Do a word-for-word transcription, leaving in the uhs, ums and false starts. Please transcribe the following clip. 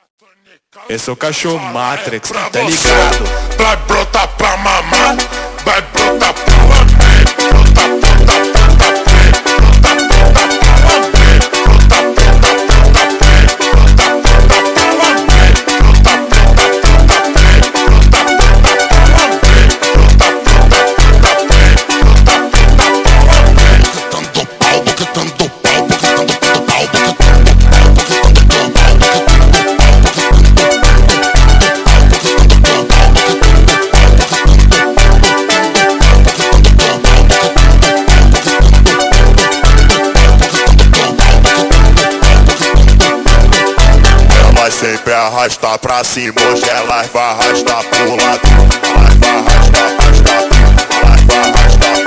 Esse é o cachorro Matrix, tá ligado? Vai brotar pra mamar, vai brotar pra lamber, brota, brota, brota, brota, brota pra lamber, brota, brota, brota, brota, brota pra lamber, brota, brota, brota, brota, brota pra lamber, brota, brota, brota, brota, brota pra lamber. Bocatando pau, bocatando pau, bocatando pau, bocatando pau, bocatando pau, sempre arrastar pra cima, hoje ela vai arrastar pro lado, ela vai arrastar, arrastar, ela vai arrastar.